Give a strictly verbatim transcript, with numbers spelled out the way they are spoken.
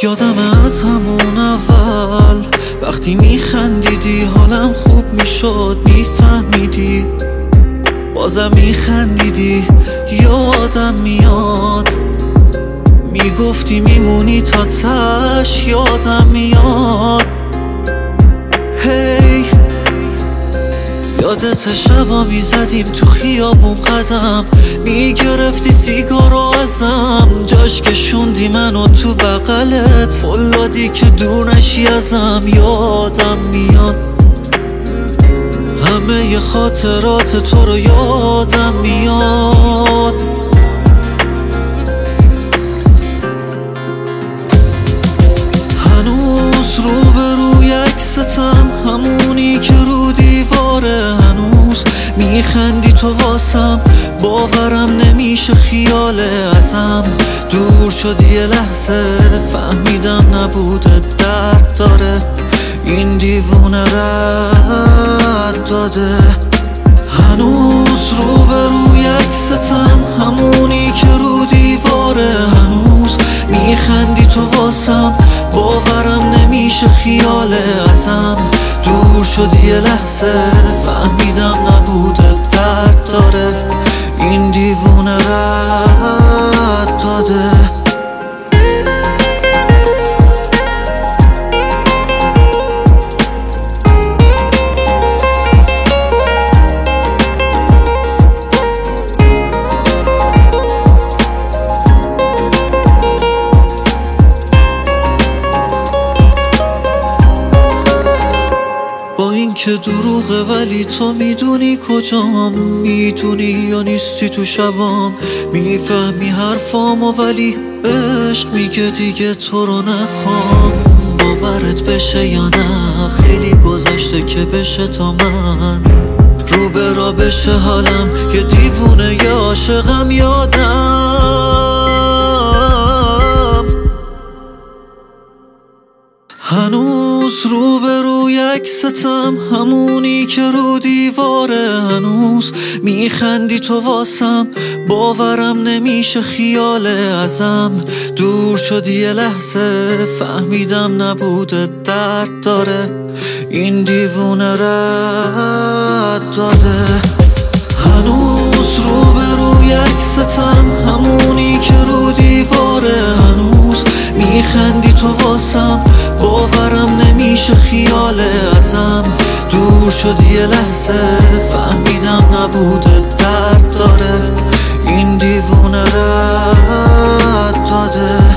یادم از همون اول وقتی میخندیدی حالم خوب میشد، میفهمیدی بازم میخندیدی. یادم میاد میگفتی میمونی تا تش، یادم میاد هی یادت شبا میزدیم تو خیابون قدم، میگرفتی سیگارو ازم، جاش کشوندی منو تو بغلت، فولادی که دور نشی ازم. یادم میاد همه ی خاطرات تو رو یادم میاد. هنوز روبروی عکستم، همونی که رو دیواره، هنوز میخندی تو واسم، باورم نمیشه خیاله ازم دور شدی. یه لحظه فهمیدم نبوده درد داره، این دیوونه رد داده. هنوز روبروی عکستم، همونی که رو دیواره، هنوز میخندی تو واسم، باورم نمیشه خیاله ازم دور شدی. یه لحظه فهمیدم نبوده درد داره، این دیوونه رد داده. با این که دروغه ولی تو میدونی کجام، میدونی یا نیستی تو شبام، میفهمی حرفامو ولی عشق میگه دیگه تو رو نخوام. باورت بشه یا نه خیلی گذشته که بشه تا من رو به را بشه حالم، یه دیوونه یه عاشقم. یادم هنوز روبروی عکستم، همونی که رو دیواره، هنوز میخندی تو واسم، باورم نمیشه خیاله ازم دور شدی. یه لحظه فهمیدم نبوده درد داره، این دیوونه رد داده. هنوز روبروی عکستم، همونی که رو دیواره، هنوز میخندی تو واسم، باورم نمیشه خیاله ازم دور شدی. یه لحظه فهمیدم نبوده درد داره، این دیوونه رد داده.